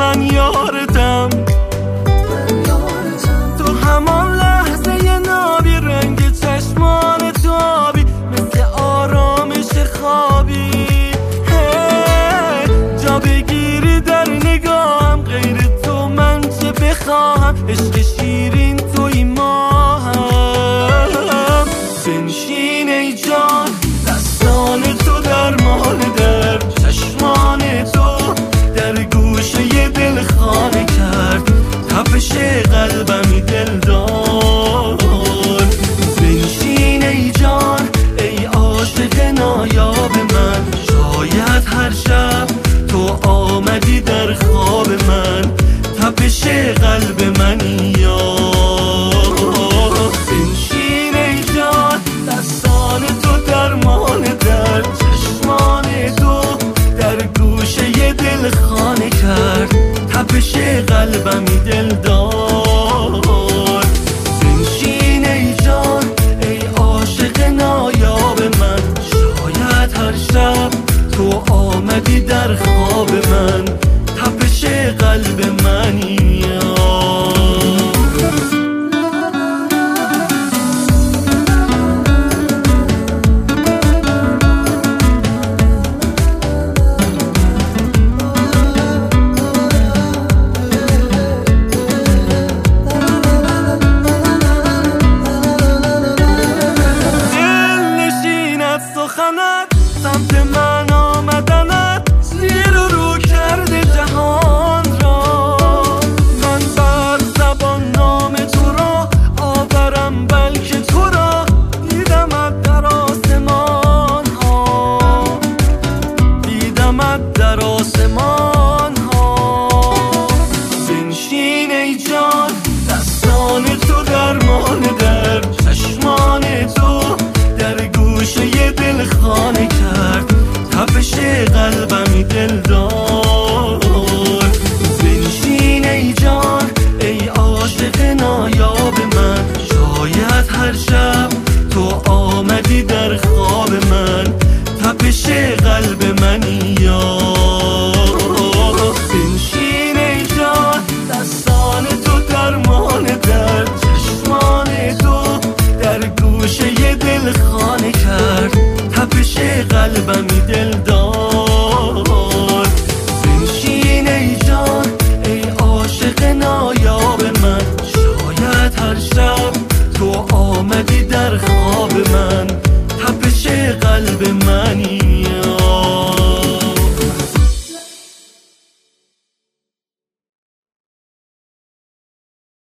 من یارتم، تو همان لحظه نابی رنگ چشمان تو آبی، مثل آرامش خوابی جا بگیری در نگاهم، غیر تو من چه بخواهم، عشق شیرین توی ماهم. بنشین ای جان دستان تو درمان درد، چشمان تو در گوشه دل خانه کرد، تپش قلبمی دلدار. بنشین ای جان ای عاشق نایاب من، شاید هر شب تو آمدی در خواب من، تپش قلب منی یار. بنشین ای جان دستان تو درمان درد، چشمان تو در گوشه دل خانه کرد، تپش قلبمی دلدار. بنشین ای جان ای عاشق نایاب من، شاید هر شب تو آمدی در خواب من، تپش قلب منی سخنت، سمت من آمدنت، زیر و رو کرده جهان را. من بر زبان نام تو را آورم، بلکه تو را دیدمت در آسمان ها، دیدمت در آسمان ها. بنشین ای جان دستان تو درمان درد، چشمان تو در گوشه دل خانه کرد، تپش قلبمی دلدار. بنشین ای جان ای عاشق نایاب من، شاید هر شب تو آمدی در خواب من، تپش قلب منی یار. بنشین ای جان دستان تو درمان درد، چشمان تو در گوشه دل خانه کرد، تپش قلبمی دلدار. بنشین ای جان ای عاشق نایاب من، شاید هر شب تو آمدی در خواب من، تپش قلب منی